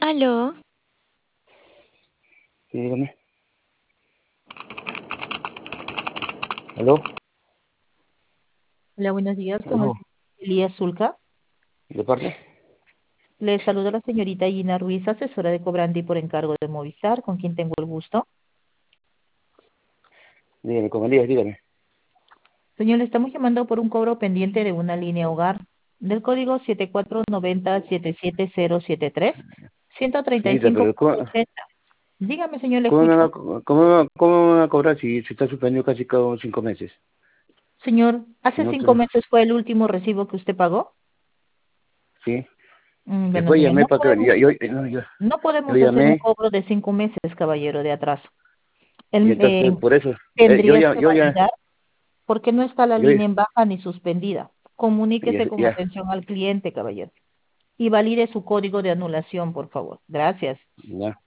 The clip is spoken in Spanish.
Aló, Sí, dígame. ¿Aló? Hola, buenos días, con el ¿Aló? señor Elías Zulca. ¿De parte? Le saluda la señorita Gina Ruiz, asesora de cobrante y por encargo de Movistar, con quien tengo el gusto. Dígame, con Elías, dígame. Señor, le estamos llamando por un cobro pendiente de una línea hogar del código 7490-77073, Señorita, pero 135,80. Dígame, señor, le ¿cómo escucho. cómo me van a cobrar si está suspendido casi cada 5 meses? Señor, Si ¿hace no, 5 meses fue el último recibo que usted pagó? sí. Bueno, Después señor, llamé para que... no Yo podemos hacer un llamé cobro de 5 meses, caballero, de atraso. y Él, entonces por eso... tendría que validar. ¿Por qué no está la yo línea en baja ni suspendida? Comuníquese con ya, atención al cliente, caballero, y valide su código de anulación, por favor. Gracias. ya.